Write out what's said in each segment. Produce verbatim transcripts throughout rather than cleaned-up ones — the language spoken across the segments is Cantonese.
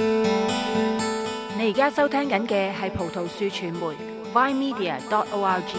你而家收聽緊嘅係葡萄樹傳媒 vine media dot org。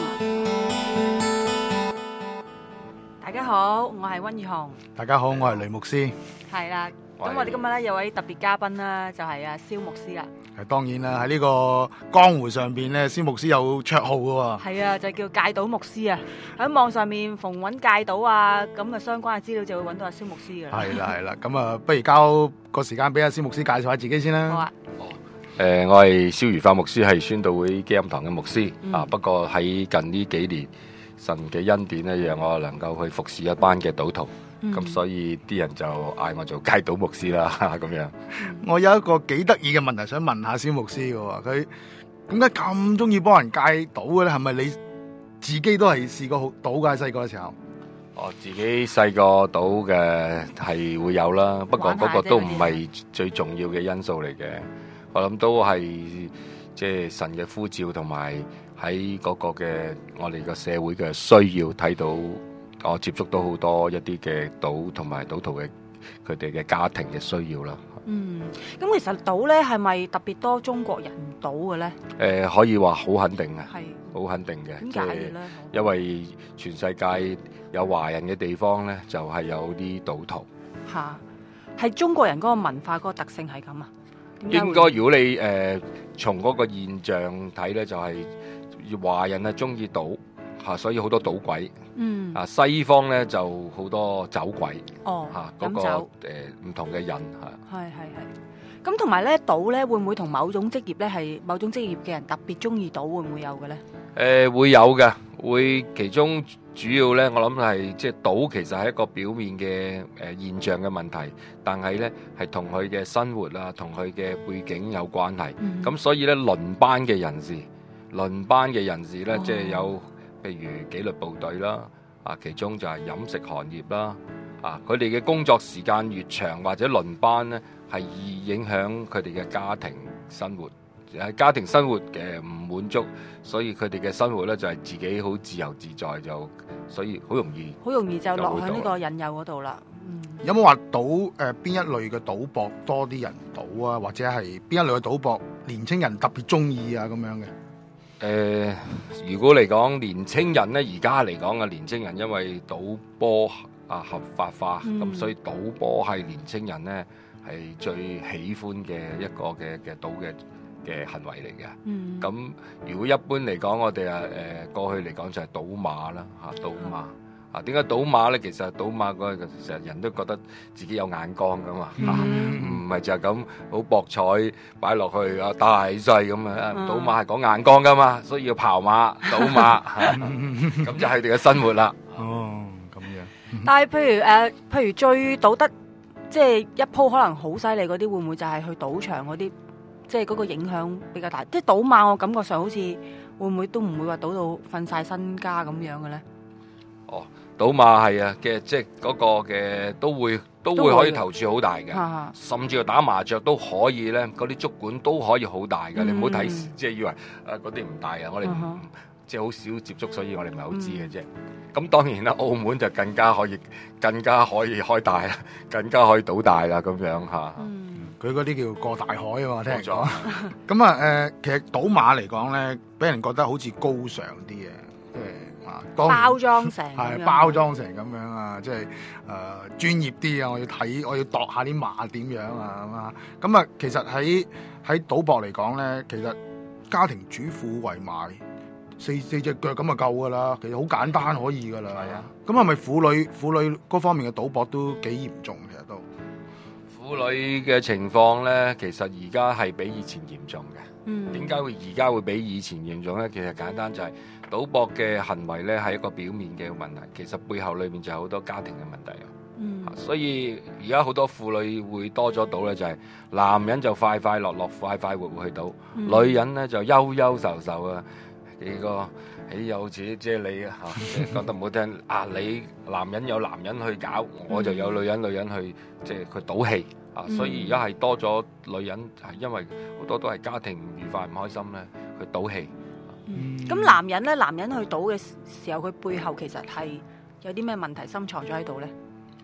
大家好，我係溫宇紅。 大家好，我係雷牧師。 係啦，咁我哋今日咧有位特別嘉賓啦，就係阿蕭牧師啦。 係當然啦，喺呢個江湖上邊咧，蕭牧師有綽號噶喎。 係啊，就叫戒賭牧師啊。喺網上面逢揾戒賭啊，咁啊相關嘅資料就會揾到阿蕭牧師噶啦。 係啦係啦，咁啊，不如交個時間俾阿蕭牧師介紹下自己先啦。 好啊。 誒、呃，我係蕭如法牧師，係宣道會基音堂嘅牧師、 嗯、 啊。不過喺近呢幾年，神嘅恩典咧，讓我能夠去服侍一班嘅賭徒，咁、嗯、所以啲人就嗌我做戒賭牧師啦，咁樣。 我有一個幾得意嘅問題想問下蕭牧師嘅，佢點解咁中意幫人戒賭嘅咧？係咪你自己都係試過好賭嘅？細個嘅時候， 我自己細個賭嘅係會有啦，不過嗰個都唔係最重要嘅因素嚟嘅。我諗都係即係神嘅呼召，同埋喺嗰個嘅我哋個社會嘅需要，睇到我接觸到好多一啲嘅賭同埋賭徒嘅佢哋嘅家庭嘅需要啦。 嗯，咁其實賭咧係咪特別多中國人賭嘅咧？ 誒、呃，可以話好肯定嘅，係好肯定嘅。 點解嘅咧？ 因為全世界有華人嘅地方咧，就係、是、有啲賭徒。 吓，係中國人嗰個文化嗰個特性係咁啊？ 應該如果你誒從嗰個現象睇咧，就係、是、華人啊中意賭嚇，所以好多賭鬼。嗯。啊，西方咧就好多酒鬼。哦。嚇，嗰個誒唔同嘅人嚇。 係係係。咁同埋咧賭咧，會唔會同某種職業咧係某種職業嘅人特別中意賭，會唔會有嘅咧？ 誒、呃、會有嘅，會其中主要咧，我諗係即係賭其實係一個表面嘅誒、呃、現象嘅問題，但係咧係同佢嘅生活啊，同佢嘅背景有關係。咁、嗯、所以咧輪班嘅人士，輪班嘅人士咧，即、哦、係、就是、有譬如紀律部隊啦，啊，其中就係飲食行業啦，啊，佢哋嘅工作時間越長或者輪班咧，係易影響佢哋嘅家庭生活。喺家庭生活嘅唔滿足，所以佢哋嘅生活咧就係自己好自由自在，就所以好容易好容易就落喺呢個引誘嗰度啦。嗯， 有冇話賭誒邊一類嘅賭博多啲人賭啊，或者係邊一類嘅賭博年青人特別中意啊咁樣嘅？誒、 呃，如果嚟講年青人咧，而家嚟講嘅年青人，因為賭波啊合法化，咁、嗯、所以賭波係年青人咧係最喜歡嘅一個嘅嘅賭嘅嘅行為嚟嘅。咁、嗯、如果一般嚟講，我哋啊誒過去嚟講就係賭馬啦嚇，賭馬啊，點解賭馬咧？其實賭馬嗰個成日人都覺得自己有眼光噶嘛，唔係就係咁好博彩擺落去啊大細咁啊，賭馬係講眼光噶嘛，所以要跑馬賭馬嚇，咁就係佢哋嘅生活啦。 哦，咁樣。 但係譬如誒、呃，譬如最賭得即係一鋪可能好犀利嗰啲，會唔會就係去賭場嗰啲？即係嗰個影響比較大，即係賭馬，我感覺上好似會唔會都唔會話賭到瞓晒身家咁樣嘅咧？ 哦，賭馬係啊嘅，即係嗰個嘅都會都會可以投注好大嘅，甚至乎打麻雀都可以咧，嗰啲足管都可以好大嘅、嗯。你唔好睇，即係以為誒嗰啲唔大啊，我哋、嗯、即係好少接觸，所以我哋唔係好知嘅啫。咁、嗯、當然啦，澳門就更加可以，更加可以開大啦，更加可以賭大啦，咁樣嚇。 佢嗰啲叫過大海啊嘛，聽人講。咁啊誒，其實賭馬嚟講咧，俾人覺得好似高尚啲嘅，即係啊， 包裝成係包裝成咁樣啊，即係誒專業啲啊！我要睇，我要度下啲馬點樣啊咁啊。咁啊，其實喺喺賭博嚟講咧，其實家庭主婦圍埋四四隻腳咁就夠噶啦，其實好簡單可以噶啦。係啊。咁係咪婦女婦女嗰方面嘅賭博都幾嚴重？其實都。 婦女嘅情況咧，其實而家係比以前嚴重嘅。嗯，點解會而家會比以前嚴重咧？其實簡單就係賭博嘅行為咧係一個表面嘅問題，其實背後裏面就有好多家庭嘅問題。嗯，所以而家好多婦女會多咗賭咧，就係男人就快快樂樂、快快活活去賭，嗯、女人咧就憂憂愁愁啊。幾個豈有此即係你啊，講得唔好聽啊！你男人有男人去搞，我就有女人女人去即係佢賭氣啊！所以而家係多咗女人係因為好多都係家庭唔愉快唔開心咧，佢賭氣。 咁、嗯、男人咧，男人去賭嘅時候，佢背後其實係有啲咩問題深藏咗喺度咧？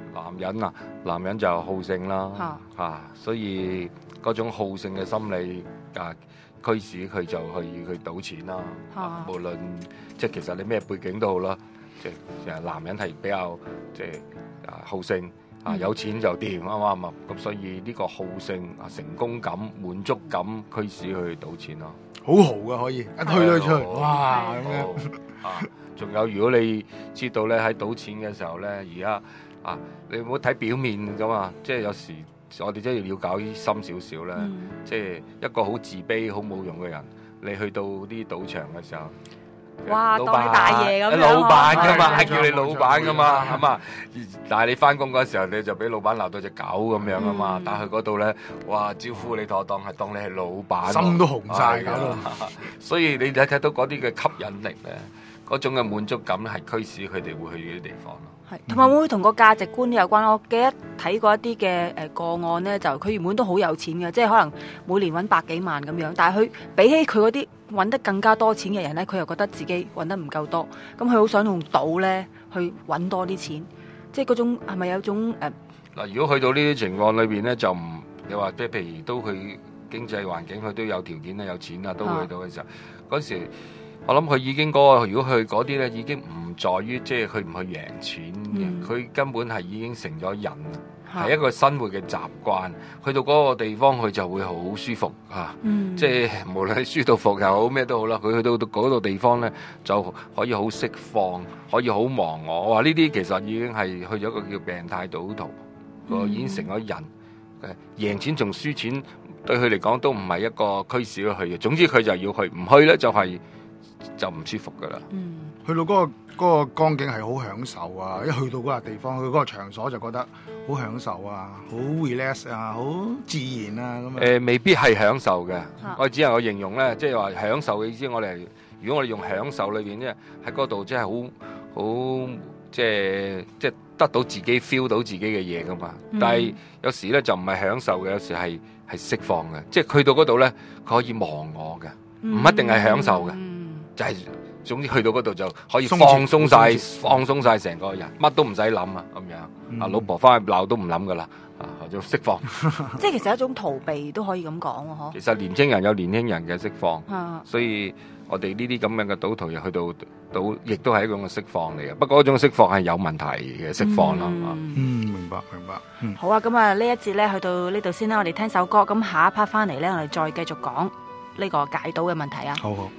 男人啊，男人就好勝啦，嚇、啊，所以嗰種好勝嘅心理啊，驅使佢就去去賭錢啦。啊、無論即係其實你咩背景都好啦，即係成日男人係比較即係啊好勝啊，有錢就掂啱唔啱啊？咁所以呢個好勝啊，成功感、滿足感驅使去賭錢咯。 好豪噶可以，一推都出去，哇咁樣啊！仲有如果你知道咧喺賭錢嘅時候咧，而家啊，你唔好睇表面噶嘛，即係有時我哋真係要了解深少少咧，嗯、即係一個好自卑、好冇用嘅人，你去到啲賭場嘅時候。 哇！ 老闆當你大爺咁樣， 老闆噶嘛，係係叫你老闆噶嘛，係嘛？但係你翻工嗰時候，你就俾老闆鬧到隻狗咁樣啊嘛。但係去嗰度咧，哇！招呼你妥當，係當你係老闆， 心都紅晒㗎。 所以你睇睇到嗰啲嘅吸引力咧，嗰種嘅滿足感咧，係驅使佢哋會去呢啲地方咯。 係，同埋會唔會同個價值觀有關？我記得睇過一啲嘅誒個案咧，就佢原本都好有錢嘅，即係可能每年揾百幾萬咁樣，但係佢比起佢嗰啲揾得更加多錢嘅人咧，佢又覺得自己揾得唔夠多，咁佢好想用賭咧去揾多啲錢，即係嗰種係咪有種誒？嗱、 呃，如果去到呢啲情況裏邊咧，就唔你話即係譬如都佢經濟環境佢都有條件啦，有錢啊，都去到嘅時候，嗰、啊、時。我諗佢已經嗰、那個，如果去嗰啲咧，已經唔在於即係佢唔去贏錢嘅，佢、嗯、根本係已經成咗人，係、啊、一個生活嘅習慣。去到嗰個地方，佢就會好舒服嚇，嗯、即係無論係舒到服又好咩都好啦。佢去到嗰度地方咧，就可以好釋放，可以好忘我。我話呢啲其實已經係去咗一個叫病態賭徒，個已經成咗人。誒，贏錢同輸錢對佢嚟講都唔係一個驅使去嘅。總之佢就要去，唔去咧就係、是。就唔舒服噶啦， 嗯，去到嗰、那個嗰、那個光景係好享受啊！一去到嗰個地方，去嗰個場所就覺得好享受啊，好 relax 啊，好自然啊咁啊。誒、 呃，未必係享受嘅，啊、我只能夠形容咧，即係話享受嘅意思。我哋如果我哋用享受裏邊咧，喺嗰度即係好好即係即係得到自己 feel 到自己嘅嘢噶嘛。嗯、但係有時咧就唔係享受嘅，有時係係釋放嘅，即係去到嗰度咧，佢可以忘我嘅，唔一定係享受嘅。嗯就係、是、總之去到嗰度就可以放鬆晒，放鬆晒成個人，乜都唔使諗啊咁樣。啊、嗯、老婆翻去鬧都唔諗噶啦，啊就釋放。 即係其實一種逃避都可以咁講喎，嗬。其實年輕人有年輕人嘅釋放， 啊、 所以我哋呢啲咁樣嘅賭徒又去到賭，亦都係一種嘅釋放嚟嘅。不過嗰種釋放係有問題嘅釋放啦。 嗯，嗯明白明白。嗯、 好啊，咁啊呢一節咧去到呢度先啦，我哋聽首歌，咁下一 part 翻嚟咧，我哋再繼續講呢個解賭嘅問題啊。 好好。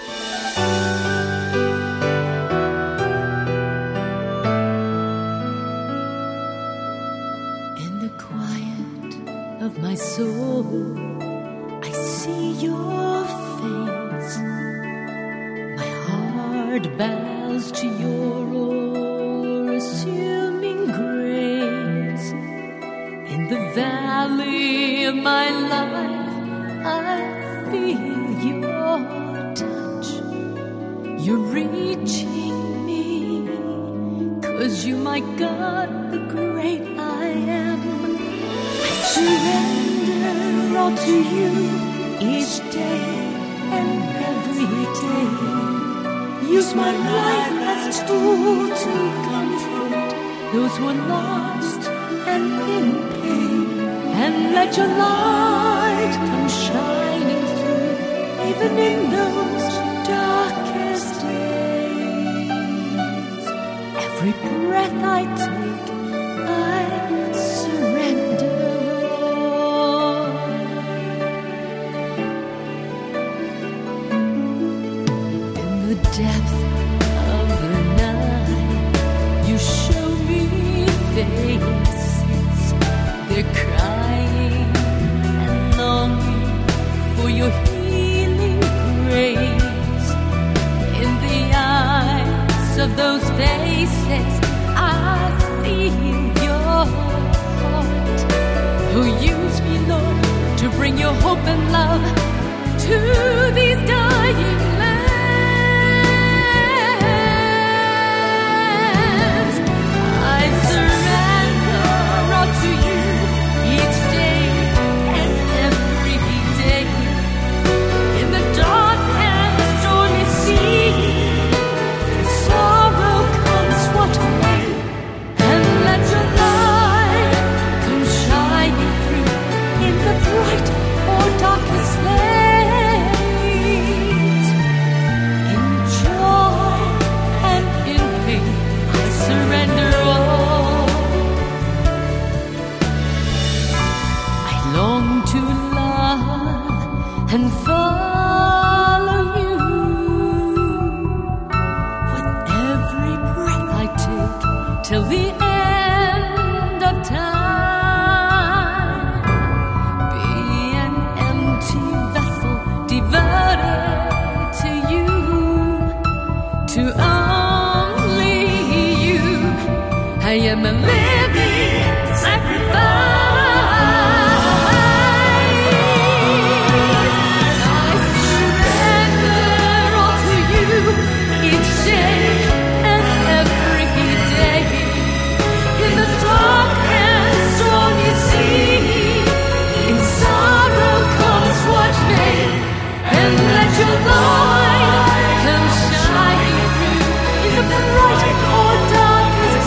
In the quiet of my soul, I see your face. My heart bows to your assuming grace. In the valley of my life, I feel your touch. You're reaching me, 'cause you, my God, the great I am. I surrender all to you each day and every day. Use my life as tool to comfort those who are lost and in pain. And let your light come shining through, even in those darkest days. Every breath I take, I surrender, Lord. In the depth of the night, you show me faces. They're crying and longing for your healing grace. In the eyes of those faces, I feel your heart. Oh, use me, Lord, to bring your hope and love to these dying lands. I surrender all to you each day and every day. In the dark and stormy sea, sorrow comes what may, and let your love long to love and follow you. With every breath I take till the end of time, be an empty vessel devoted to you, to only you. I am a living sacrifice. I surrender all to you each day and every day. In the dark and stormy sea, in sorrow comes what may, and let your light come shining through in the bright or darkest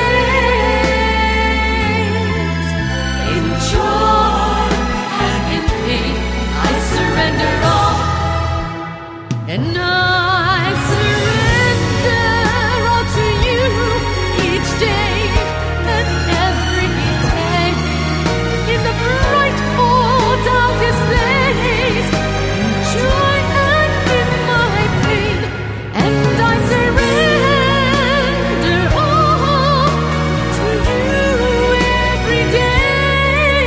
place. In joy and in pain, I surrender all, and I surrender all to you each day and every day. In the bright or darkest days, in joy and in my pain, and I surrender all to you every day.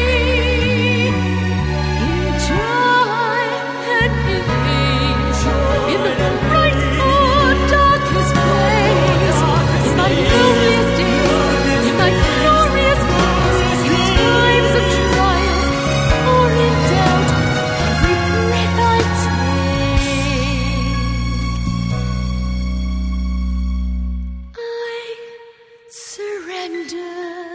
In joy and in pain, in the bright or darkest place, in my loneliest days, in my glorious days, in times of trials or in doubt, every breath I take, I surrender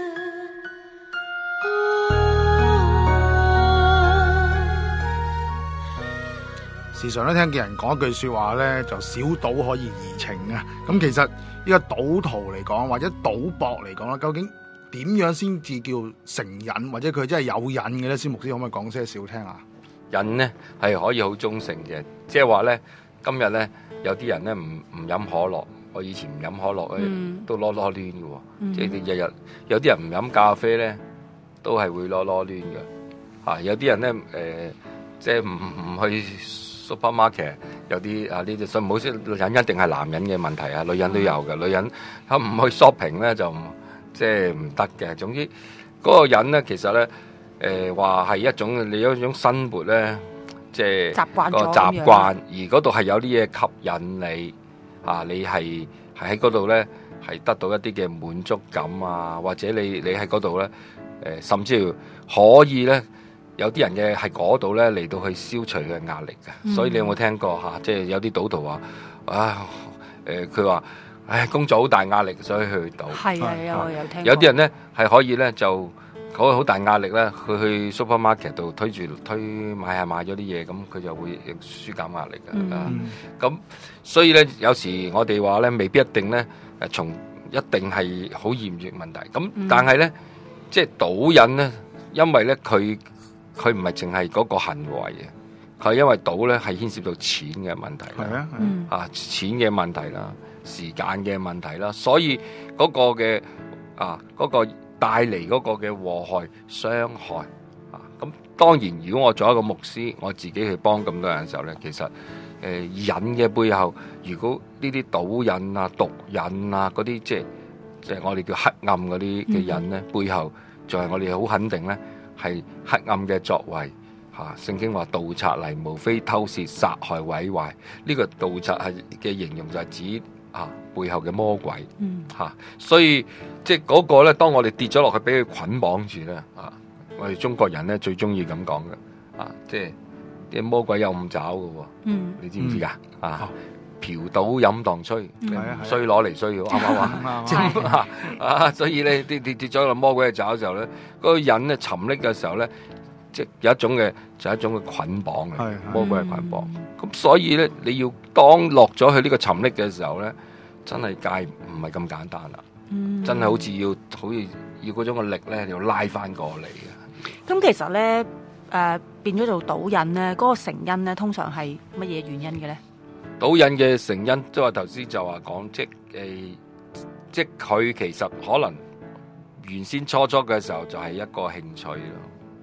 all. 時常都聽見人講一句説話咧，就小賭可以怡情啊！咁其實呢個賭徒嚟講，或者賭博嚟講啦，究竟點樣先至叫成癮，或者佢真係有癮嘅咧？先牧師可唔可以講些少聽下？ 癮咧係可以好忠誠嘅，即係話咧，今日咧有啲人咧唔唔飲可樂，我以前唔飲可樂咧、 嗯都囉囉攣嘅喎， 嗯即係你日日有啲人唔飲咖啡咧，都係會囉囉攣嘅，嚇、有啲人咧誒、呃即係唔唔去 supermarket， 有啲啊呢啲，所以唔好先女人一定係男人嘅問題啊，女人都有嘅，女人嚇唔去 shopping 咧就即係唔得嘅。總之嗰個癮咧，其實咧誒話係一種你有一種生活咧，即係習慣個咗咁樣習慣，而嗰度係有啲嘢吸引你啊，你係係喺嗰度咧係得到一啲嘅滿足感啊，或者你你喺嗰度咧誒，甚至乎可以咧。有啲人嘅係嗰度咧嚟到去消除嘅壓力嘅， 嗯所以你有冇聽過嚇？即係有啲賭徒話啊誒，佢話唉工作好大壓力，所以去賭。 係啊，有有聽過。 有啲人咧係可以咧就嗰好大壓力咧，佢去 supermarket 度推住推買下買咗啲嘢，咁佢就會舒減壓力嘅。 嗯啊咁所以咧有時我哋話咧未必一定咧誒從一定係好嚴重問題。咁嗯但係咧即係賭癮咧，因為咧佢。佢唔係淨係嗰個行為嘅，佢係因為賭咧係牽涉到錢嘅問題啦， 係啊， 嗯啊錢嘅問題啦，時間嘅問題啦，所以嗰個嘅啊嗰、嗰個帶嚟嗰個嘅禍害傷害啊，咁當然如果我做一個牧師，我自己去幫咁多人嘅時候咧，其實誒、呃、癮嘅背後，如果呢啲賭癮啊、毒癮啊嗰啲，即係即係我哋叫黑暗嗰啲嘅癮咧，背後就係我哋好肯定咧。係黑暗嘅作為嚇，聖經話盜賊嚟，無非偷竊、殺害、毀壞。呢、這個盜賊係嘅形容就係指啊背後嘅魔鬼嚇、 嗯啊，所以即係嗰個咧，當我哋跌咗落去，俾佢捆綁住咧啊！我哋中國人咧最中意咁講嘅啊，即係啲魔鬼有五爪嘅喎， 嗯你知唔知㗎、 嗯、 啊？嫖賭飲蕩吹， 嗯衰攞嚟衰，啱唔啱啊？即係啊，所以咧跌跌跌咗落魔鬼嘅爪嘅時候咧，嗰、那個人咧沉溺嘅時候咧，即係有一種嘅就係、一種嘅捆綁嘅，魔鬼嘅捆綁。咁、嗯、所以咧，你要當落咗去呢個沉溺嘅時候咧，真係戒唔係咁簡單啦、嗯，真係好似要好似要嗰種嘅力咧，要拉翻過嚟嘅。 咁其實咧，誒、呃、變咗做賭癮咧，嗰、那個成因咧，通常係乜嘢原因嘅咧？ 賭癮嘅成因，即係話頭先就話講，即係、呃、即係佢其實可能原先初初嘅時候就係一個興趣咯。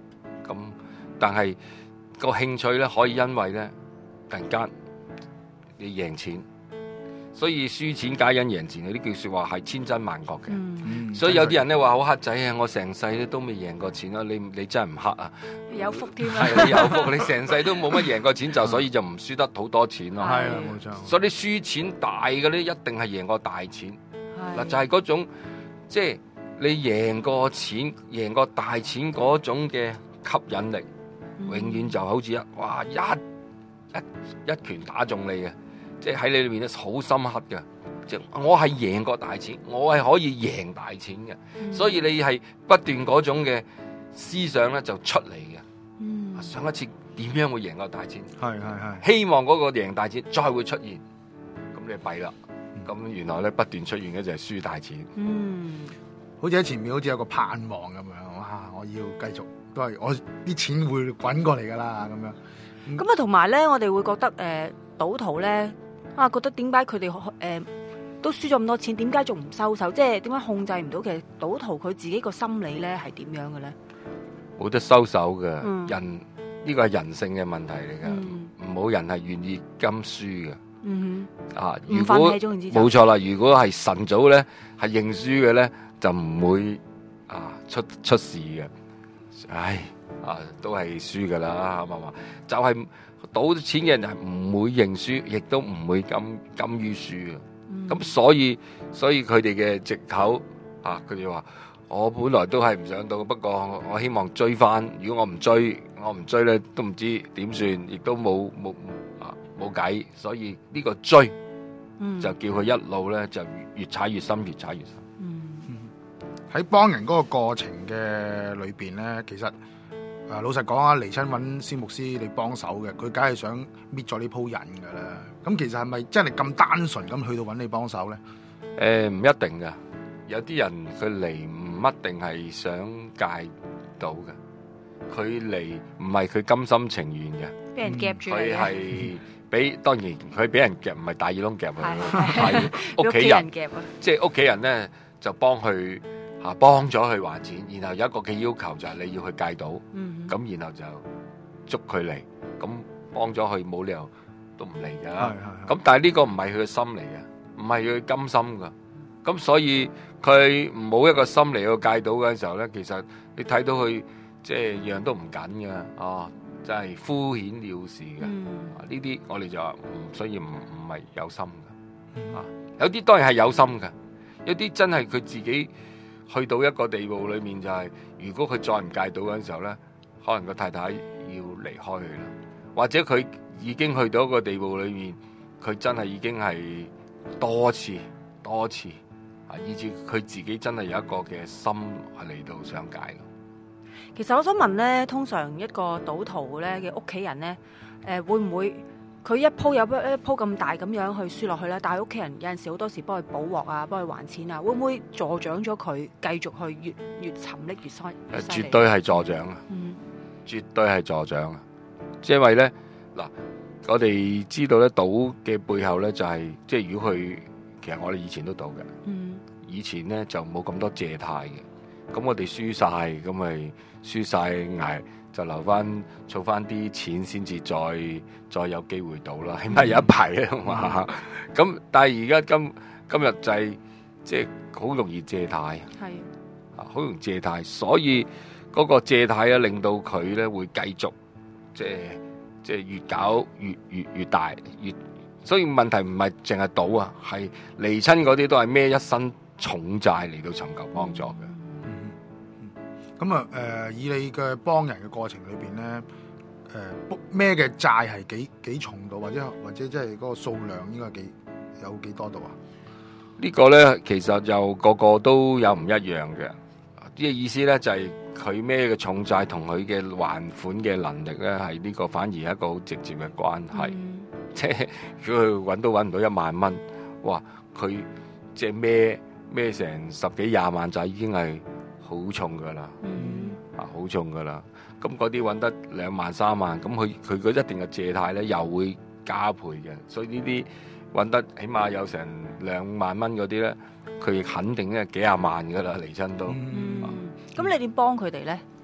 咁但係個興趣咧可以因為咧突然間你贏錢，所以輸錢皆因贏錢，呢句説話係千真萬確嘅。 嗯， 所以有啲人咧話好黑仔啊，我成世都未贏過錢啊！你你真係唔黑啊！ 有福添啊！ 係你有福，你成世都冇乜贏過錢，就所以就唔輸得好多錢咯。 係啊，冇錯。 所以你輸錢大嘅咧，一定係贏過大錢。嗱，就係嗰種即係你贏過錢、贏過大錢嗰種嘅吸引力，永遠就好似一哇一一一拳打中你嘅，即係喺你裏面咧好深刻嘅。即係我係贏過大錢，我係可以贏大錢嘅， 嗯、 所以你係不斷嗰種嘅思想咧就出嚟嘅。 嗯， 上一次點樣會贏過大錢？ 係係係。 希望嗰個贏大錢再會出現，咁你弊啦。咁、嗯、原來咧不斷出現嘅就係輸大錢。 嗯， 好似喺前面好似有個盼望咁樣，哇！我要繼續都係我啲錢會滾過嚟㗎啦，咁樣。 咁啊，同埋咧，我哋會覺得誒、呃、賭徒咧啊，覺得點解佢哋誒都輸咗咁多錢，點解仲唔收手？即係點解控制唔到？其實賭徒佢自己個心理咧係點樣嘅咧？ 冇得收手嘅、 嗯、 人，呢個係人性嘅問題嚟㗎。冇、嗯、人係願意甘輸嘅。 嗯哼， 啊，如果冇錯啦，如果係晨早咧係認輸嘅咧，就唔會啊出出事嘅。唉，啊都係輸㗎啦，係嘛？就係、是、賭錢嘅人係唔會認輸，亦都唔會甘甘於輸嘅。咁、嗯、所以所以佢哋嘅藉口啊，佢哋話我本來都係唔想賭，不過我希望追翻。如果我唔追，我唔追咧，都唔知點算，亦都冇冇啊冇計。所以呢個追、嗯、就叫佢一路咧就越踩越深，越踩越深。 喺、嗯、幫人嗰個過程嘅裏邊咧，其實誒老實講啊，嚟親揾司牧師你幫手嘅，佢梗係想搣咗呢鋪癮噶啦。咁其實係咪真係咁單純咁去到揾你幫手咧？ 誒、呃，唔一定噶，有啲人佢嚟唔一定係想戒到嘅，佢嚟唔係佢甘心情願嘅， 俾人夾住佢係俾當然佢俾人夾，唔係大耳窿夾佢， 係屋企人夾啊，即係屋企人咧就幫佢吓幫咗佢還錢，然後有一個嘅要求就係你要去戒賭，咁、嗯、然後就捉佢嚟，咁幫咗佢冇理由都唔嚟噶，咁但係呢個唔係佢嘅心嚟嘅，唔係佢甘心噶，咁所以佢冇一個心嚟去戒賭嘅時候咧，其實你睇到佢即係樣都唔緊嘅，哦，真係敷衍了事嘅，呢啲、嗯、我哋就話唔，所以唔唔係有心嘅，啊，有啲當然係有心嘅，有啲真係佢自己去到一個地步裏面就係、是，如果佢再唔戒賭嘅時候咧，可能個太太要離開佢啦，或者佢已經去到一個地步裏面，佢真係已經係多次多次啊，以至佢自己真係有一個嘅心係嚟到想戒咯。 其實我想問咧，通常一個賭徒咧嘅屋企人咧，誒、呃、會唔會佢一鋪有一一鋪咁大咁樣去輸落去咧？但係屋企人有陣時好多時幫佢補鑊啊，幫佢還錢啊，會唔會助長咗佢繼續去越越沉溺越犀？誒， 絕對係助長啊！嗯，絕對係助長啊！因為咧嗱，我哋知道咧賭嘅背後咧就係、是、即係如果佢其實我哋以前都賭嘅，嗯，以前咧就冇咁多借貸嘅，咁我哋輸晒咁咪輸晒捱就留翻儲翻啲錢先至再再有機會賭啦，起碼有一排啊嘛。咁、嗯、但係而家今今日就係即係好容易借貸，係啊，好容易借貸，所以嗰個借貸咧令到佢咧會繼續即係。即係越搞越越越大，越所以問題唔係淨係賭啊，係離親嗰啲都係孭一身重債嚟到尋求幫助嘅。 嗯嗯，咁啊誒，以你嘅幫人嘅過程裏邊咧，誒孭嘅債係幾幾重度，或者或者即係嗰個數量應該幾有幾多度啊？ 這個、呢個咧其實就個個都有唔一樣嘅，啲意思咧就係、是。佢孭嘅重債同佢嘅還款嘅能力咧，係呢個反而係一個好直接嘅關係。嗯、即係如果佢揾都揾唔到一萬蚊，哇！佢即係孭孭成十幾廿萬債已經係好重噶啦，嗯、啊好重噶啦。咁嗰啲揾得兩萬三萬，咁佢佢個一定嘅借貸咧又會加倍嘅。所以呢啲揾得起碼有成兩萬蚊嗰啲咧，佢肯定咧幾廿萬噶啦，離親都。 嗯咁你點幫佢哋咧？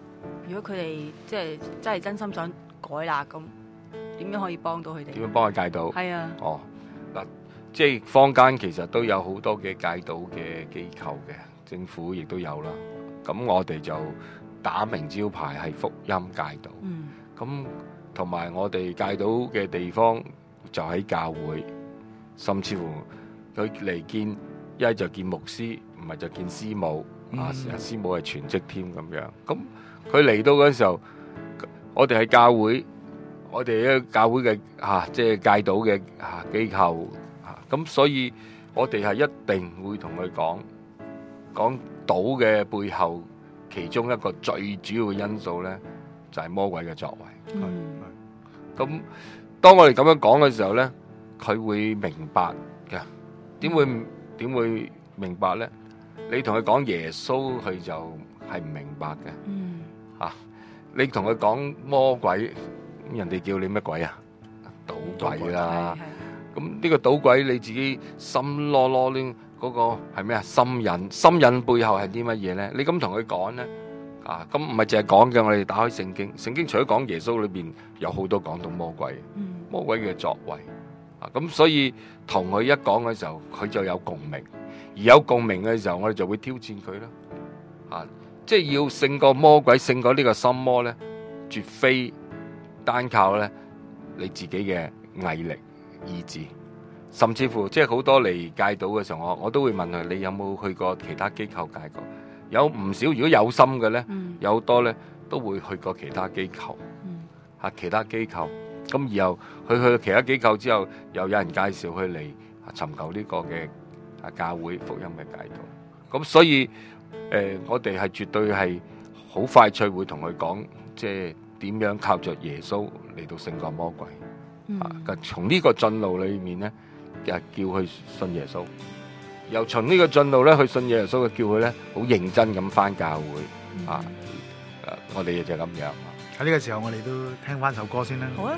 如果佢哋即係真係真心想改啦，咁點樣可以幫到佢哋？ 點樣幫佢戒賭？ 係啊， 哦，嗱，即係坊間其實都有好多嘅戒賭嘅機構嘅，政府亦都有啦。咁我哋就打明招牌係福音戒賭。 嗯， 咁同埋我哋戒賭嘅地方就喺教會，甚至乎佢嚟見，一係就見牧師，唔係就見師母。嗯、啊，師母係全職添咁樣。咁佢嚟到嗰陣時候，我哋係教會，我哋咧教會嘅嚇，即係戒賭嘅嚇機構嚇。咁、啊、所以我哋係一定會同佢講講賭嘅背後，其中一個最主要嘅因素咧，就係、是、魔鬼嘅作為。 嗯， 咁當我哋咁樣講嘅時候咧，佢會明白嘅。點會點會明白咧？你同佢講耶穌，佢就係唔明白嘅。 嗯， 嚇、啊，你同佢講魔鬼，人哋叫你乜鬼啊？賭鬼啦。咁呢個賭鬼你自己心囉囉攣嗰個係咩啊？心癮，心癮背後係啲乜嘢咧？你咁同佢講咧，啊，咁唔係淨係講嘅。我哋打開聖經，聖經除咗講耶穌裏邊有好多講到魔鬼， 嗯、 魔鬼嘅作為。啊，咁所以同佢一講嘅時候，佢就有共鳴。而有共鳴嘅時候，我哋就會挑戰佢啦。啊，即係要勝過魔鬼，勝過呢個心魔咧，絕非單靠咧你自己嘅毅力、意志，甚至乎即係好多嚟戒賭嘅時候，我我都會問佢：你有冇去過其他機構戒過？有唔少，如果有心嘅咧， 嗯、 有好多咧都會去過其他機構。 嗯、 啊，其他機構。咁然後佢去其他機構之後，又有人介紹佢嚟尋求呢個嘅啊教會福音嘅戒賭。咁所以誒、呃，我哋係絕對係好快脆會同佢講，即係點樣靠着耶穌嚟到勝過魔鬼。 嗯、 啊，從呢個進路裏面咧，就叫佢信耶穌。又從呢個進路咧去信耶穌，嘅叫佢咧好認真咁返教會。嗯、啊，誒，我哋就咁樣。 喺呢個時候，我哋都聽翻首歌先啦。 好啊。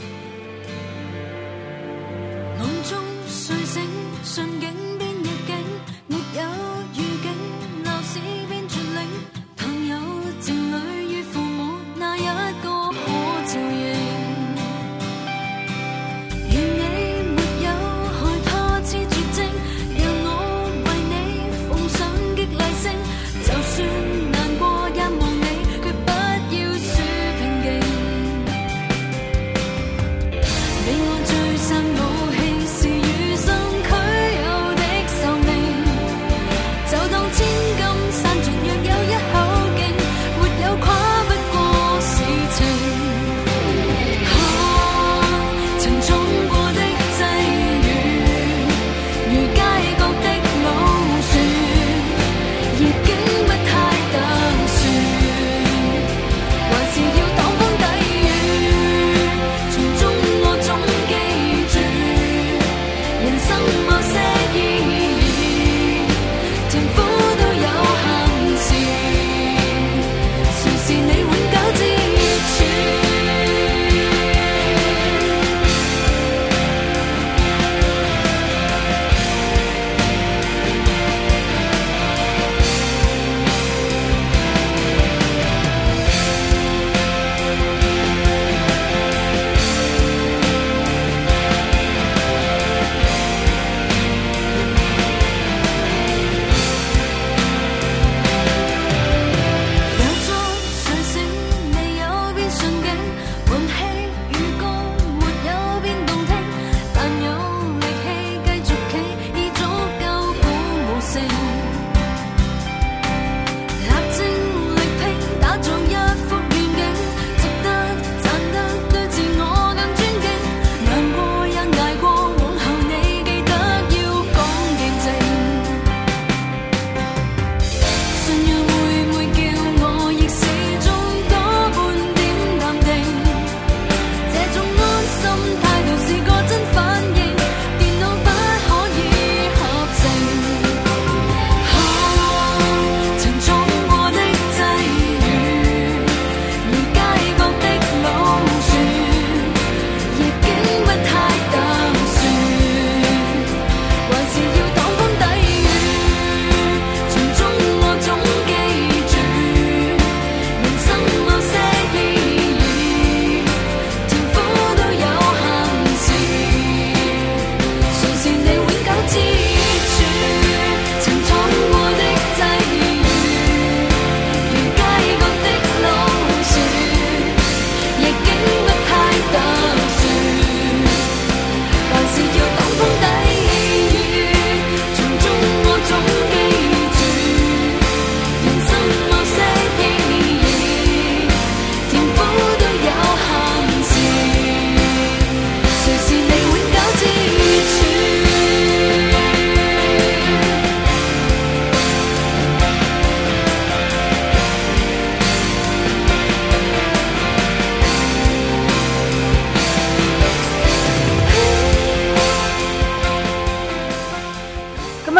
夢中睡醒，順境變逆境，沒有預警，鬧市變絕領，朋友情侶與父母，哪一個可照應？願你沒有害怕似絕症，讓我為你奉上激勵聲，就算難過也望你，決不要輸平靜。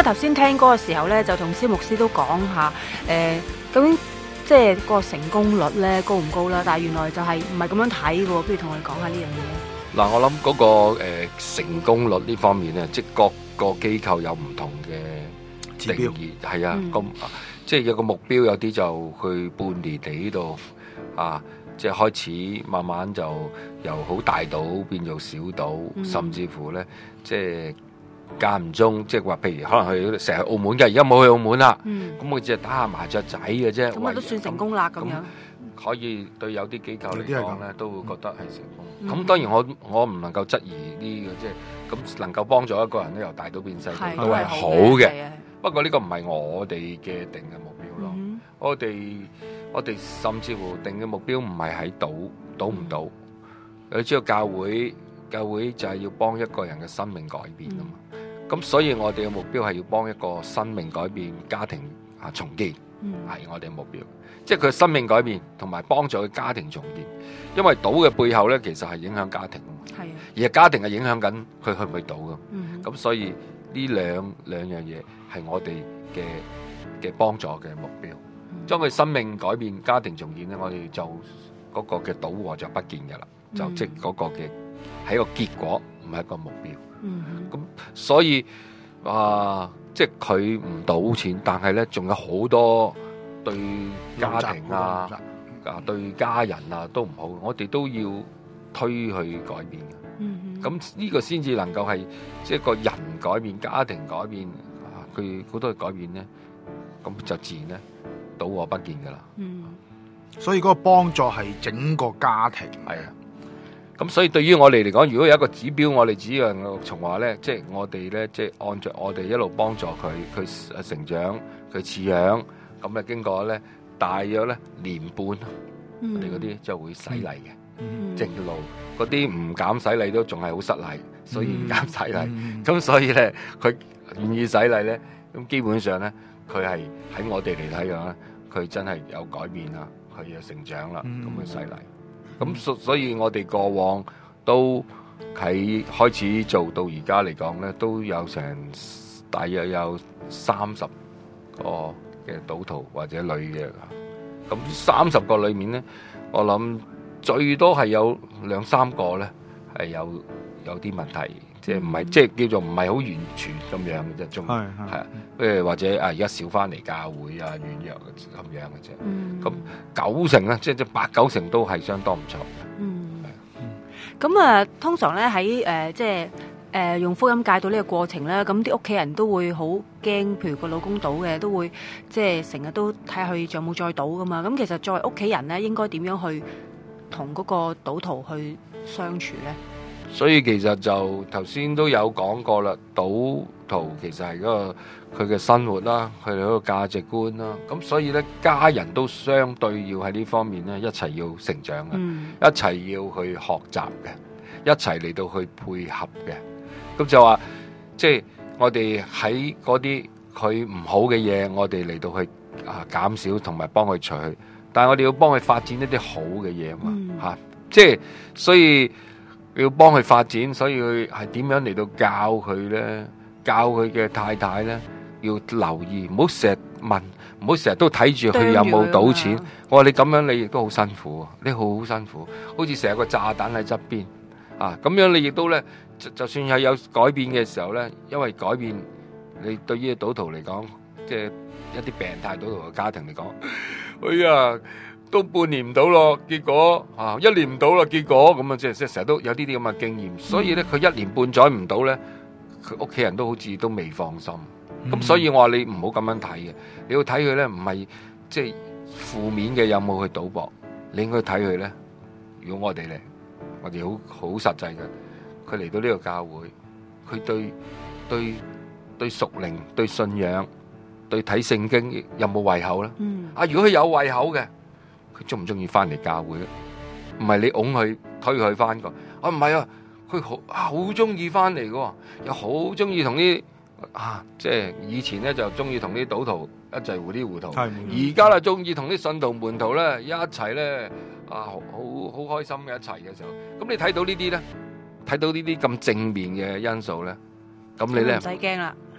頭先聽歌嘅時候咧，就同蕭牧師都講下，誒、呃，究竟即係個成功率咧高唔高啦？但係原來就係唔係咁樣睇嘅喎，不如同我哋講下呢樣嘢。 嗱，我諗嗰、那個、呃、成功率呢方面咧，即係各個機構有唔同嘅定義，係啊，咁、嗯、即係有個目標，有啲就去半年嚟呢度啊。即係開始慢慢就由好大島變做小島，嗯、甚至乎咧，即係間唔中，即係話譬如可能去成日澳門嘅，而家冇去澳門啦。咁、嗯、我只係打下麻雀仔嘅啫。 咁啊都算成功啦，咁樣可以對有啲機構嚟講咧，都會覺得係成功。咁、嗯、當然我我唔能夠質疑呢個，即係咁能夠幫助一個人咧由大島變細島都係好嘅。不過呢個唔係我哋嘅定嘅目標咯、嗯。我哋我哋甚至乎定嘅目標唔係喺賭賭唔賭。你知道教會教會就係要幫一個人嘅生命改變啊嘛。咁、嗯、所以我哋嘅目標係要幫一個生命改變、家庭啊重建，係、嗯、我哋嘅目標。即係佢生命改變同埋幫助佢家庭重建。因為賭嘅背後咧，其實係影響家庭啊嘛。係。而係家庭係影響緊佢去唔去賭噶。咁、嗯、所以呢兩兩樣嘢係我哋嘅嘅幫助嘅目標。將佢生命改變、家庭重建咧，我哋就嗰個嘅賭禍就不見㗎啦、嗯，就即係嗰個嘅係一個結果，唔係一個目標。咁、嗯、所以啊、呃，即係佢唔賭錢，但係咧仲有好多對家庭啊、啊對家人啊都唔好，我哋都要推去改變嘅。咁、嗯、呢個先至能夠係即係個人改變、家庭改變啊，佢好多嘅改變咧，咁就自然咧。賭禍不見噶啦，嗯， 所以嗰個幫助係整個家庭， 係啊，咁所以對於我哋嚟講，如果有一個指標，我哋只能從話咧，即係我哋咧，即係按照我哋一路幫助佢，佢成長，佢似樣，咁咧經過咧大約咧年半，嗯、我哋嗰啲就會洗禮嘅，嗯、正路嗰啲唔減洗禮都仲係好失禮，所以唔減洗禮，咁、嗯、所以咧佢願意洗禮咧，咁基本上咧。佢係喺我哋嚟睇嘅，佢真係有改變啦，佢有成長啦，咁嘅犀利。咁所所以，我哋過往都喺開始做到而家嚟講咧，都有成大約有三十個嘅賭徒或者女嘅。咁三十個裏面咧，我諗最多係有兩三個咧係有有啲問題。即係唔係，即係叫做唔係好完全咁樣嘅啫，仲係啊，誒或者啊而家少翻嚟教會啊軟弱咁樣嘅啫。咁、嗯、九成咧，即係即係八九成都係相當唔錯嘅。嗯， 咁啊、呃，通常咧喺誒即係誒、呃、用福音戒到呢個過程咧，咁啲屋企人都會好驚，譬如個老公賭嘅，都會即係成日都睇下佢仲有冇再賭噶嘛。咁其實作為屋企人咧，應該點樣去同嗰個賭徒去相處咧？ 所以其實就頭先都有講過啦，賭徒其實係嗰個佢嘅生活啦，佢哋嗰個價值觀啦，咁所以咧家人都相對要喺呢方面咧一齊要成長嘅、嗯，一齊要去學習嘅，一齊嚟到去配合嘅，咁就話即係我哋喺嗰啲佢唔好嘅嘢，我哋嚟到去啊減少同埋幫佢除去，但係我哋要幫佢發展一啲好嘅嘢嘛，吓、嗯，即係所以。要幫佢發展，所以佢係點樣嚟到教佢咧？教佢嘅太太咧，要留意，唔好成日問，唔好成日都睇住佢有冇賭錢。我話你咁樣，你亦都好辛苦，你好好辛苦，好似成日個炸彈喺側邊啊！咁樣你亦都咧，就就算係有改變嘅時候咧，因為改變，你對於賭徒嚟講，即係一啲病態賭徒嘅家庭嚟講，哎呀〜都半年唔到咯，結果啊一年唔到啦，結果咁啊，即係即係成日都有啲啲咁嘅經驗，所以咧佢一年半載唔到咧，佢屋企人都好似都未放心。咁、嗯、所以我話你唔好咁樣睇嘅，你要睇佢咧唔係即係負面嘅有冇去賭博，你應該睇佢咧。如果我哋咧，我哋好好實際嘅，佢嚟到呢個教會，佢對對對屬靈、對信仰、對睇聖經有冇胃口咧？嗯，啊如果佢有胃口嘅。佢中唔中意翻嚟教會咧？唔係你拱佢推佢翻個，啊唔係啊，佢好啊好中意翻嚟嘅，又好中意同啲啊，即係以前咧就中意同啲賭徒一齊糊裡糊塗，而家咧中意同啲信徒門徒咧一齊咧啊，好好開心嘅一齊嘅時候，咁你睇到呢啲咧，睇到呢啲咁正面嘅因素咧，咁你咧唔使驚啦，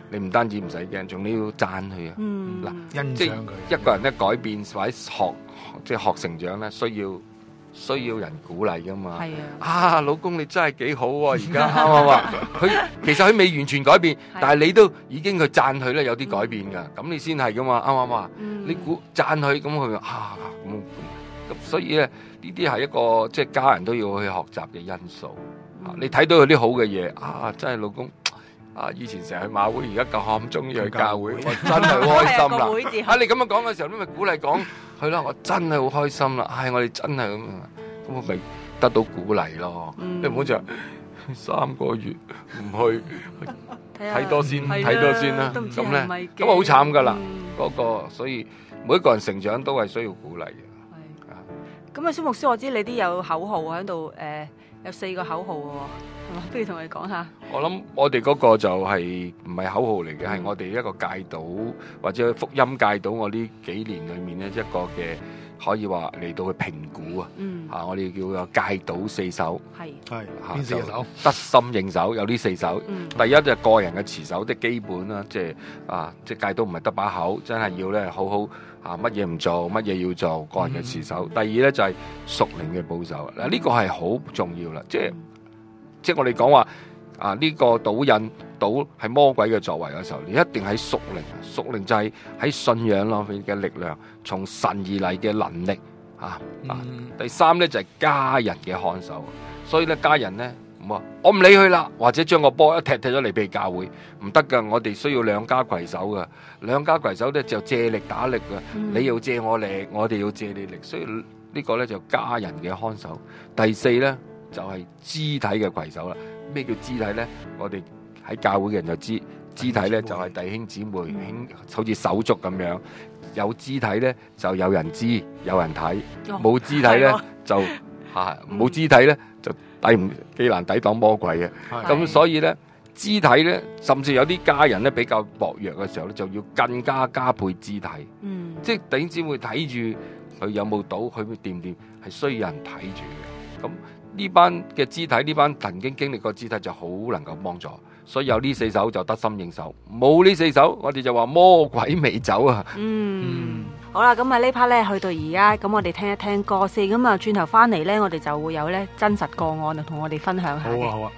你唔單止唔使驚，仲你要讚佢啊！ 嗯， 嗱欣即係賞佢。 一個人咧改變或者學即係學成長咧，需要需要人鼓勵噶嘛。 係啊， 啊，老公你真係幾好喎、而家啱唔啱啊？佢其實佢未完全改變，但係你都已經去讚佢咧，有啲改變㗎。咁、你先係噶嘛，啱唔啱啊？ 嗯你估讚佢咁佢啊咁咁，所以咧呢啲係一個即係家人都要去學習嘅因素。啊你睇到佢啲好嘅嘢啊，真係老公啊！以前成日去馬會，而家咁中意去教會，我真係好開心啦！ 係啊個會字啊，你咁樣講嘅時候，你咪鼓勵講係啦，我真係好開心啦！唉，我哋真係咁樣，咁我咪得到鼓勵咯。 嗯你唔好就三個月唔去睇下睇多先， 係啦睇多先啦。 都唔知咁咧係咪嘅咁啊好慘噶啦， 嗯嗰個所以每一個人成長都係需要鼓勵嘅。 係啊咁啊，蕭牧師，我知你啲有口號喺度，誒有四個口號嘅喎，係嘛？不如同你講下。 我諗我哋嗰個就係唔係口號嚟嘅，係我哋一個戒賭或者福音戒賭。我呢幾年裏面咧一個嘅可以話嚟到去評估啊， 嗯， 啊我哋叫做戒賭四手， 係， 係啊邊四隻手？ 得心應手有呢四手。 嗯， 第一就係個人嘅持守，即係基本啦，即係啊，即係戒賭唔係得把口，真係要咧好好啊，乜嘢唔做，乜嘢要做，個人嘅持守。第二咧就係屬靈嘅保守，嗱呢個係好重要啦，即係即係我哋講話啊呢個賭癮賭係魔鬼嘅作為嘅時候，你一定喺屬靈，屬靈就係喺信仰裏面嘅力量，從神而嚟嘅能力啊啊。 嗯第三咧就係家人嘅看守，所以咧家人咧唔話我唔理佢啦，或者將個波一踢踢咗嚟俾教會，唔得噶，我哋需要兩家攜手噶，兩家攜手咧就借力打力噶， 嗯你要借我力，我哋要借你力，所以呢個咧就家人嘅看守。第四咧就係肢體嘅攜手啦。咩叫肢體咧？我哋喺教會嘅人就知，肢體咧就係弟兄姊妹，兄好似手足咁樣。有肢體咧就有人知，有人睇； 哦冇肢體咧係喎就嚇冇肢體咧就抵唔幾難抵擋魔鬼嘅。 係咁所以咧肢體咧，甚至有啲家人咧比較薄弱嘅時候咧，就要更加加倍肢體。 嗯， 即係弟兄姊妹睇住佢有冇賭，佢掂唔掂，係需要人睇住嘅。咁呢班嘅肢體，呢班曾經經歷過肢體就好能夠幫助。所以有呢四手就得心應手，冇呢四手我哋就話魔鬼未走啊！ 嗯，好啦，咁啊呢 part 咧去到而家，咁我哋聽一聽歌先，咁啊轉頭翻嚟咧，我哋就會有咧真實個案啊，同我哋分享下嘅。 好啊好啊。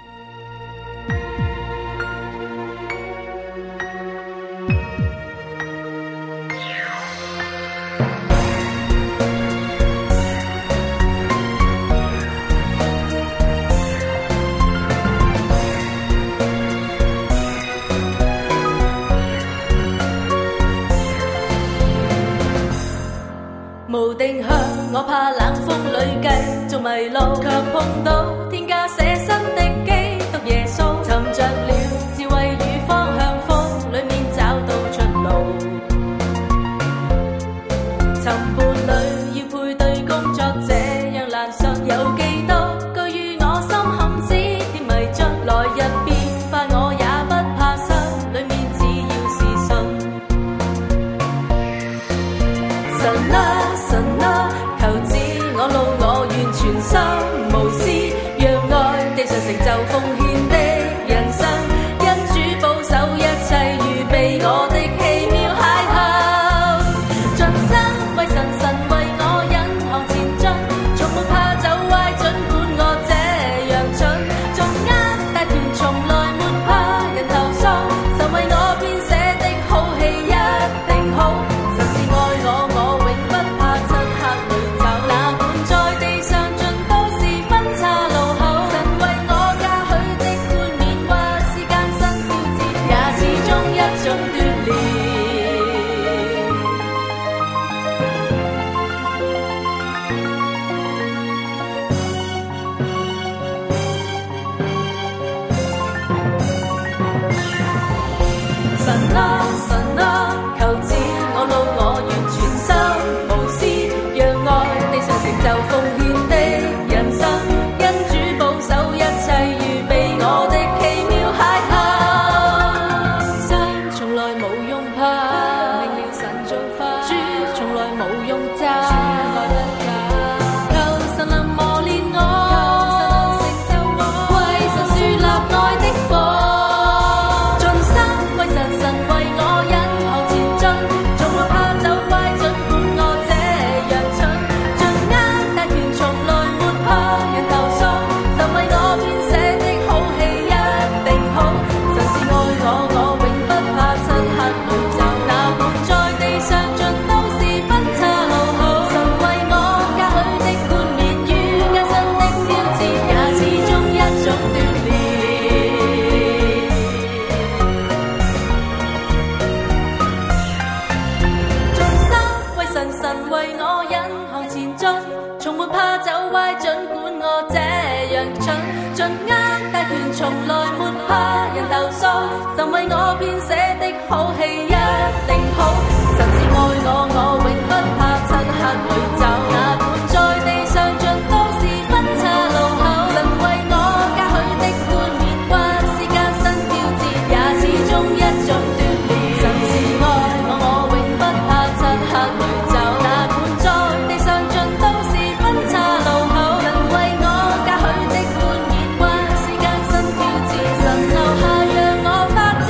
無定向，我怕冷風裏繼續迷路，卻碰到天家寫新的基督耶穌，尋着了智慧與方向，風裏面找到出路。尋伴侶要配對工作，這樣難信，有幾多句於我心坎子的迷津，來日變化我也不怕失，裏面只要是信。神啊神啊，求指我路，我願全心無私，讓愛地上成就奉獻的搶，盡握大權從來沒怕人投訴，神為我編寫的好戲一定好，神是愛我，我永不怕漆黑裏走，哪管在地上盡都是分岔路口，神為我加許的冠冕，或是艱辛挑戰，也始終一種鍛鍊，神是愛我，我永不怕漆黑裏走，哪管在地上盡都是分岔路口，神為我加許的冠冕，或是艱辛挑戰，神留下讓我發展。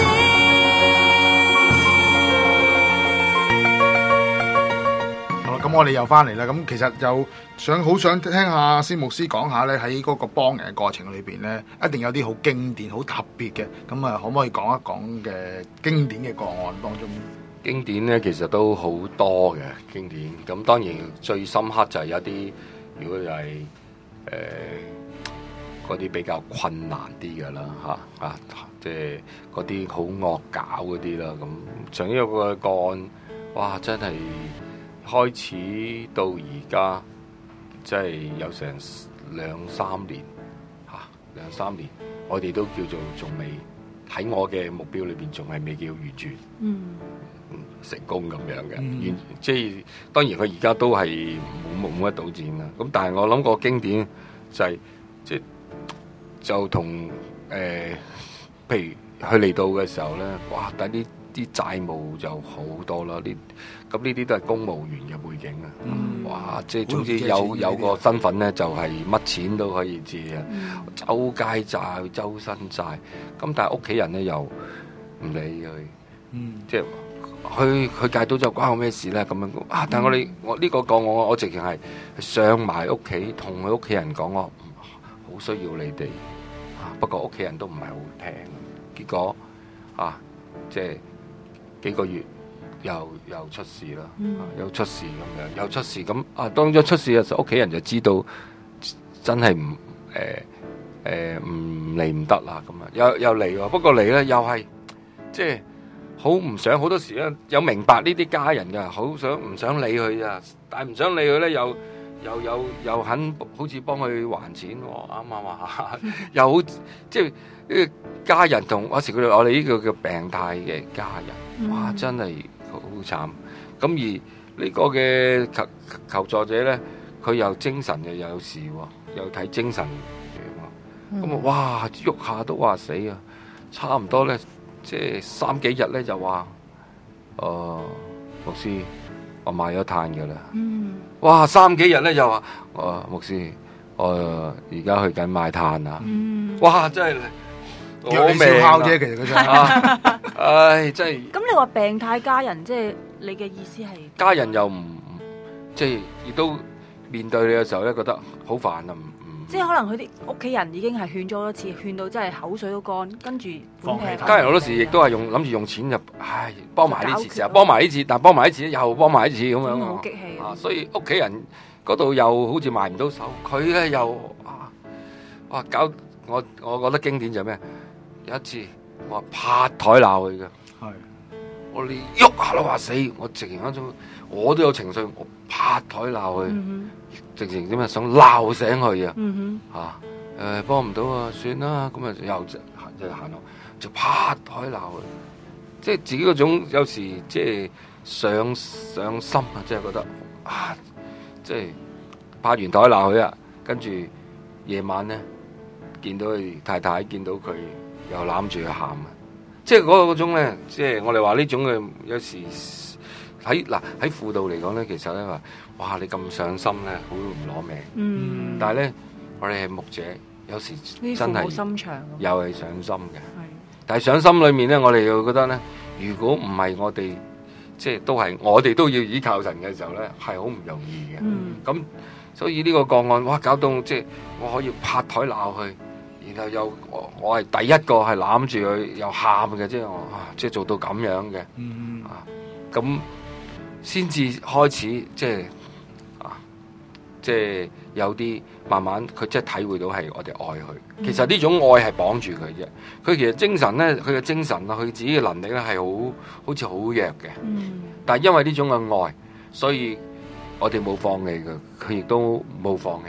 好啦，咁我哋又翻嚟啦。咁其實又想好想聽下司牧師講下咧，喺嗰個幫人嘅過程裏邊咧，一定有啲好經典、好特別嘅。咁啊，可唔可以講一講嘅經典嘅個案當中？ 經典咧其實都好多嘅經典，咁當然最深刻就係有啲，如果就係誒嗰啲比較困難啲嘅啦嚇啊，即係嗰啲好惡搞嗰啲啦。咁仲有個個案，哇！真係開始到而家，即係有成兩三年嚇，兩三年，我哋都叫做仲未喺我嘅目標裏邊，仲係未叫完全。 嗯。 成功咁樣嘅， 嗯、 即係當然佢而家都係冇冇乜賭戰啦。咁但係我諗個經典就係、是、即係就同誒、呃，譬如佢嚟到嘅時候咧，哇！但係呢啲債務就好多啦。呢咁呢啲都係公務員嘅背景啊。 嗯、 哇！即係總之有有個身份咧，就係、是、乜錢都可以借啊， 嗯、 周街債、周身債。咁但係屋企人咧又唔理佢， 嗯、即係。 佢佢戒賭就關我咩事咧？咁樣啊！但係我哋我呢個講我我直情係上埋屋企，同佢屋企人講我好需要你哋啊！不過屋企人都唔係好聽，結果啊，即係幾個月又又出事啦、啊，又出事咁樣，又出事咁啊！當咗出事嘅時候，屋企人就知道真係唔誒誒唔嚟唔得啦咁啊！又又嚟喎，不過嚟咧又係即係。好唔想好多時咧，有明白呢啲家人㗎，好想唔想理佢啊？但係唔想理佢咧，又又又又肯好似幫佢還錢喎，啱唔啱啊？又好即係呢個家人同嗰時佢哋我哋呢個叫病態嘅家人，哇！真係好慘。咁而呢個嘅求求助者咧，佢又精神又有事喎，又睇精神樣喎。咁啊，哇！喐下都話死啊，差唔多咧。即係三幾日咧就話，誒、呃、牧師，我買咗炭㗎啦。嗯。哇！三幾日咧就話，誒、呃、牧師，我而家去緊買炭啊。嗯。哇！真係叫你燒烤啫，其實佢真係。 唉，真係。 咁你話病態家人，即係你嘅意思係？ 家人又唔即係亦都面對你嘅時候咧，覺得好煩啊！ 即係可能佢啲屋企人已經係勸咗多次，勸到真係口水都乾，跟住放棄。 家人好多時亦都係用諗住用錢就，唉，幫埋呢次，成日幫埋呢次，但係幫埋呢次又幫埋呢次咁樣。 好激氣啊！所以屋企人嗰度又好似賣唔到手，佢咧又啊，哇！搞我我覺得經典就係咩？有一次我拍台鬧佢嘅，係我哋喐下都話死，我直情嗰種我都有情緒，我拍台鬧佢。嗯直情點啊，想鬧醒佢啊！嗯、哼啊，誒幫唔到啊，算啦，咁啊又就就行落，就拍台鬧佢，即係自己嗰種有時即係上上心啊，即係覺得啊，即係拍完台鬧佢啊，跟住夜晚咧見到佢太太見到佢又攬住佢喊啊，即係嗰嗰種咧，即係我哋話呢種嘅有時。喺嗱喺輔導嚟講咧，其實咧話，哇！你咁上心咧，好唔攞命。嗯。但係咧，我哋係牧者，有時真係又係上心嘅。係。但係上心裏面咧，我哋又覺得咧，如果唔係我哋，即係都係我哋都要依靠神嘅時候咧，係好唔容易嘅。嗯。咁所以呢個個案，哇！搞到即係我可以拍台鬧佢，然後又我我係第一個係攬住佢又喊嘅，即係我啊，即係做到咁樣嘅。嗯。啊，咁。先至開始即係啊，即係有啲慢慢佢即係體會到係我哋愛佢。嗯、其實呢種愛係綁住佢啫。佢其實精神咧，佢嘅精神啊，佢自己嘅能力咧係好好似好弱嘅。嗯、但係因為呢種嘅愛，所以我哋冇放棄佢，佢亦都冇放棄。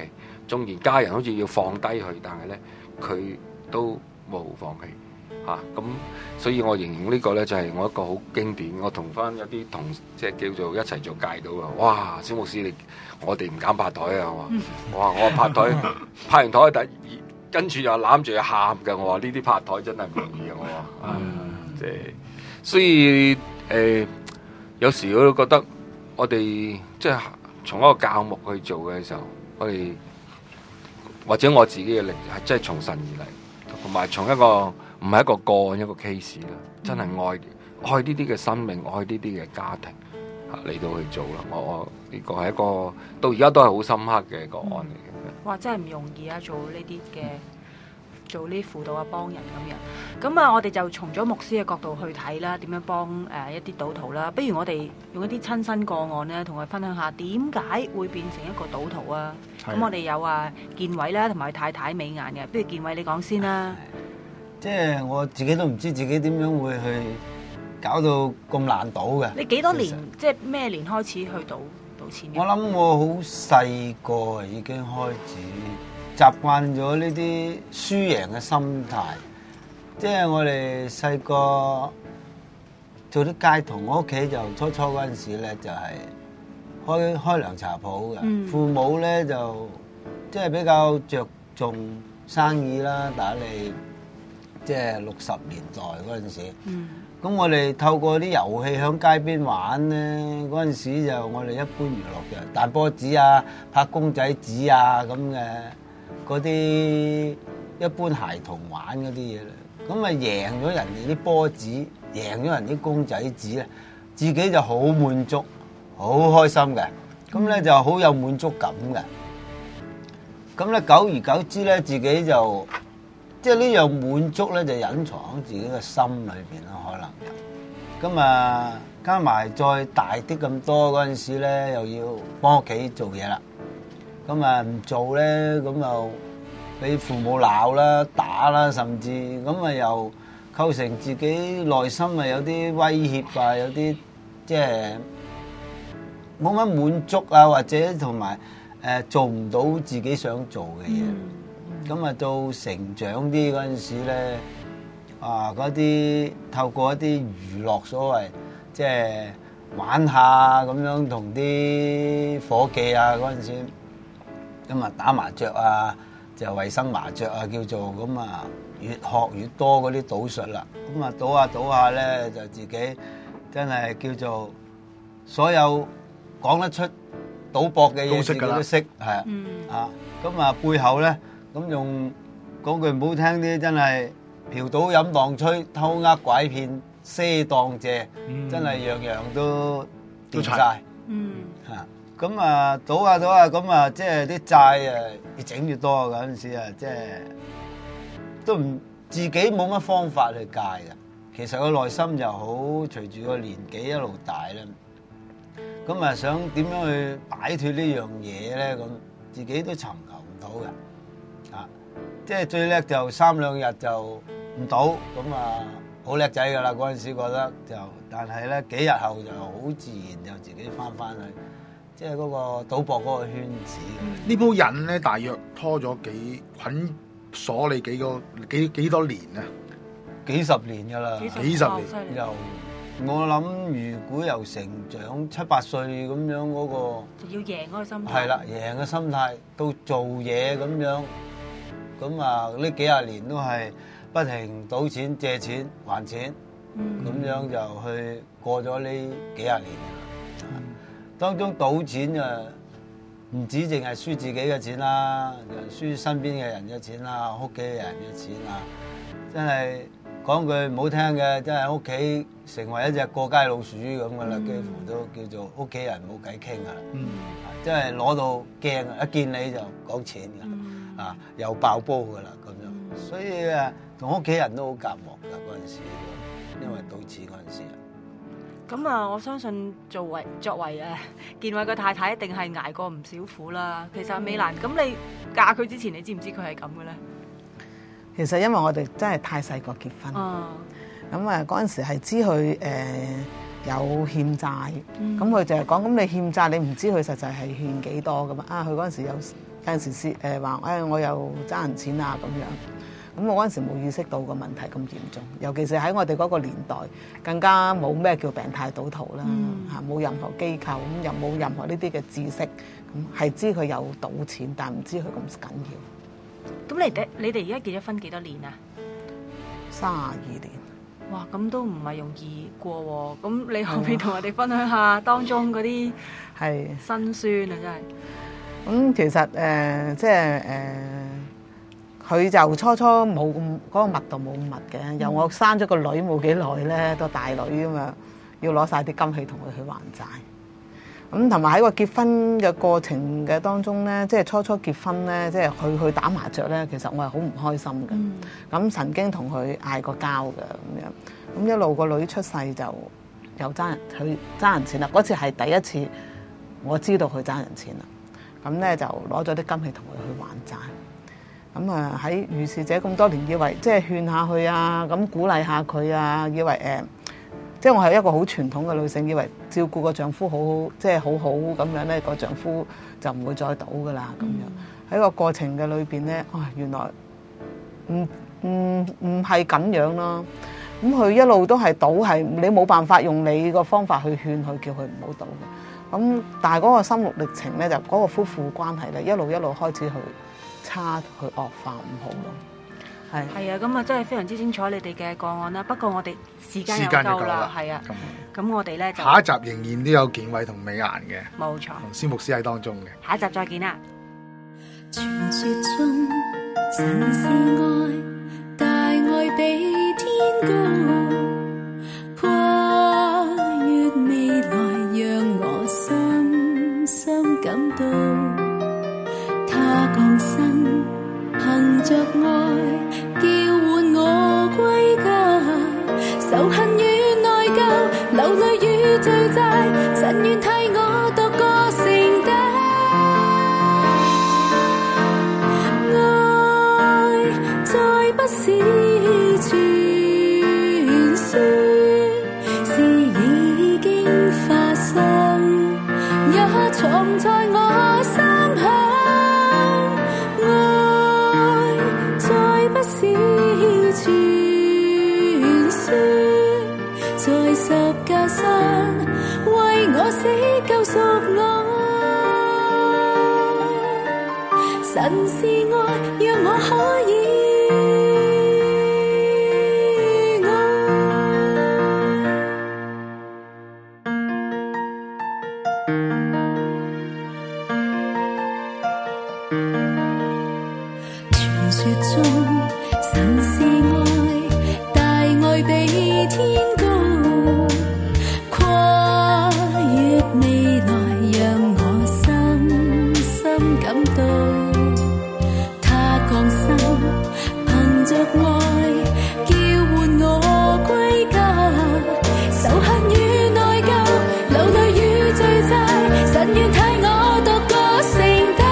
縱然家人好似要放低佢，但係咧佢都冇放棄嚇。咁、啊、所以我形容呢個咧就係、是、我一個好經典。我同翻有啲同即係叫做一齊做戒賭啊！哇，蕭牧師你我哋唔敢拍台啊！我話哇，我拍台拍完台第二，跟住又攬住又喊嘅。我話呢啲拍台真係唔容易啊！我話啊，即係所以誒、呃，有時我都覺得我哋即係從一個教牧去做嘅時候，我哋或者我自己嘅力係真係從神而嚟，同埋從一個唔係一個個案一個 case 啦，真係愛愛呢啲嘅生命，愛呢啲嘅家庭嚟到去做啦。我我呢個係一個到而家都係好深刻嘅一個案嚟嘅。 哇！真係唔容易啊，做呢啲嘅。做呢輔導啊，幫人咁樣，咁啊，我哋就從咗牧師嘅角度去睇啦，點樣幫誒、呃、一啲賭徒啦。不如我哋用一啲親身個案咧，同佢分享下點解會變成一個賭徒啊？咁我哋有啊建偉啦，同埋太太美顏嘅，不如建偉你講先啦。 即係我自己都唔知自己點樣會去搞到咁難賭嘅。 你幾多年？即係咩年開始去賭賭錢嘅？ 我諗我好細個已經開始。習慣咗呢啲輸贏嘅心態，即係我哋細個做啲街童，我屋企就初初嗰陣時咧就係開開涼茶鋪嘅，嗯、父母咧就即係比較着重生意啦，打理即係六十年代嗰陣時。咁、嗯、我哋透過啲遊戲喺街邊玩咧，嗰陣時就我哋一般娛樂嘅彈波子啊、拍公仔紙啊咁嘅。嗰啲一般孩童玩嗰啲嘢咧，咁啊贏咗人哋啲波子，贏咗人啲公仔紙咧，自己就好滿足，好開心嘅，咁咧就好有滿足感嘅。咁咧久而久之咧，自己就即係呢樣滿足咧，就隱藏喺自己嘅心裏邊咯，可能就咁啊，加埋再大啲咁多嗰陣時咧，又要幫屋企做嘢啦。咁啊唔做咧，咁又俾父母鬧啦、打啦，甚至咁啊又構成自己內心啊有啲威脅啊，有啲即係冇乜滿足啊，或者同埋誒做唔到自己想做嘅嘢。咁啊到成長啲嗰陣時咧，啊嗰啲透過一啲娛樂所謂即係玩下咁樣，同啲夥計啊嗰陣時。咁啊打麻雀啊，就衛生麻雀啊叫做，咁啊越學越多嗰啲賭術啦。咁啊賭下賭下咧，就自己真係叫做所有講得出賭博嘅嘢，自己都識，係、嗯、啊。咁啊背後咧，咁用講句唔好聽啲，真係嫖賭飲蕩吹、偷呃拐騙、賒當借，嗯、真係樣樣都掂晒。嗯，嚇。咁啊，賭下賭下，咁啊，即係啲債啊，越整越多嗰陣時啊，即係都唔自己冇乜方法去戒嘅。其實個內心就好，隨住個年紀一路大咧，咁啊想點樣去擺脫呢樣嘢咧？咁自己都尋求唔到嘅，啊，即係最叻就三兩日就唔賭，咁啊好叻仔噶啦嗰陣時覺得就，但係咧幾日後就好自然就自己翻翻去。即係嗰個賭博嗰個圈子， 呢鋪癮咧，大約拖咗幾捆鎖你幾個幾幾多年啊？ 幾十年㗎啦， 幾十年。 由我諗，如果由成長七八歲咁樣嗰個， 就要贏嗰個心態。 係啦，贏嘅心態到做嘢咁樣，咁啊呢幾廿年都係不停賭錢、借錢、還錢，咁、嗯、樣就去過咗呢幾廿年。嗯當中賭錢啊，唔止淨係輸自己嘅錢啦，又輸身邊嘅人嘅錢啦，屋企嘅人嘅錢啦，真係講句唔好聽嘅，真係屋企成為一隻過街老鼠咁噶啦，嗯、幾乎都叫做屋企人冇偈傾噶啦，嗯、真係攞到驚啊！一見你就講錢噶，嗯、啊又爆煲噶啦咁樣，嗯、所以啊，同屋企人都好隔膜噶嗰陣時，因為賭錢嗰陣時。 咁啊，我相信作為作為誒建偉嘅太太，一定係捱過唔少苦啦。其實美蘭，咁你嫁佢之前，你知唔知佢係咁嘅咧？ 其實因為我哋真係太細個結婚，咁啊嗰陣時係知佢誒、呃、有欠債，咁佢、嗯、就係講，咁你欠債，你唔知佢實際係欠幾多噶嘛？啊，佢嗰陣時有有陣時試誒話誒我又爭人錢啊咁樣。咁我嗰陣時冇意識到個問題咁嚴重，尤其是喺我哋嗰個年代，更加冇咩叫病態賭徒啦，嚇冇、嗯、任何機構，咁又冇任何呢啲嘅知識，咁係知佢有賭錢，但唔知佢咁緊要。 咁你哋你哋而家結咗婚幾多年啊？ 三十二年。 哇！咁都唔係容易過喎。咁你可唔可以同我哋分享下當中嗰啲係辛酸啊？真係。咁其實誒、呃，即係誒。呃佢就初初冇咁嗰個密度冇咁密嘅，由我生咗個女冇幾耐咧，都大女啊嘛，要攞晒啲金器同佢去還債。咁同埋喺個結婚嘅過程嘅當中咧，即係初初結婚咧，即係佢去打麻雀咧，其實我係好唔開心嘅。咁、嗯、曾經同佢嗌過交嘅咁樣，咁一路個女出世就又爭人佢爭人錢啦。嗰次係第一次我知道佢爭人錢啦，咁咧就攞咗啲金器同佢去還債。咁啊喺如是者咁多年，以為即係勸下佢啊，咁鼓勵下佢啊，以為誒、呃，即係我係一個好傳統嘅女性，以為照顧個丈夫好好，即係好好咁樣咧，個丈夫就唔會再賭噶啦咁樣。喺個過程嘅裏邊咧，啊原來唔唔唔係咁樣咯。咁佢一路都係賭，係你冇辦法用你個方法去勸佢，叫佢唔好賭嘅。咁但係嗰個心路歷程咧，就嗰個夫婦關係咧，一路一路開始去差去惡化唔好咯，係係啊，咁啊真係非常之精彩你哋嘅個案啦。不過我哋時間又夠啦，係啊，咁我哋咧就下一集仍然都有健偉同美顏嘅， 冇錯， 同司牧師喺當中嘅。 下一集再見啦。 傳說中神是愛，大愛比天高，跨越未來，讓我深深感到。他降生，憑着愛，叫喚我歸家。仇恨與內疚，流淚與罪債，神願替我獨個承擔。愛再不是傳說，是已經發生，也藏在我心口。是傳說，在十架上為我死救贖我。神是愛，讓我可以傳說中。神是愛，大愛比天高，跨越未來，讓我深深感到。他降生，憑着愛，叫喚我歸家。仇恨與內疚，流淚與罪債，神願替我獨個承擔。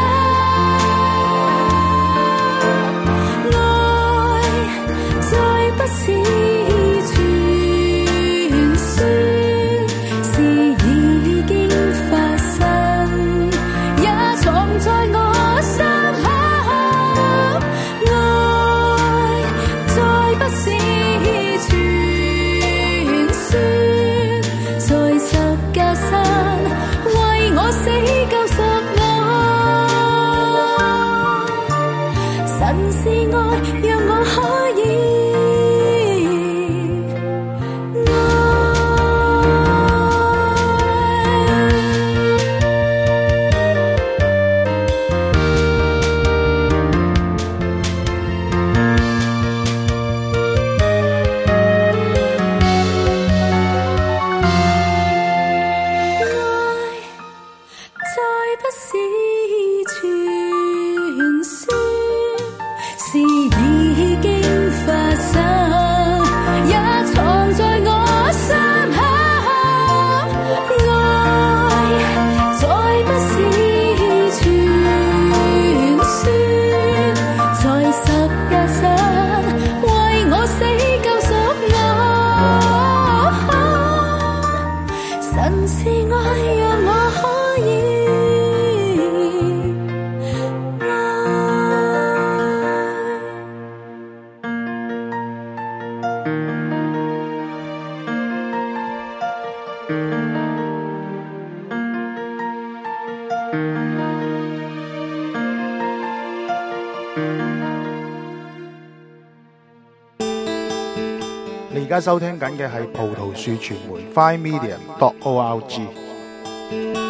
是傳說，是已經發生，也藏在我心口。愛再不是傳說，在十架上為我死救贖我。神是愛，讓我可以。神是愛，讓我可以愛。 你而家收聽緊嘅係葡萄樹傳媒 Five Media dot org。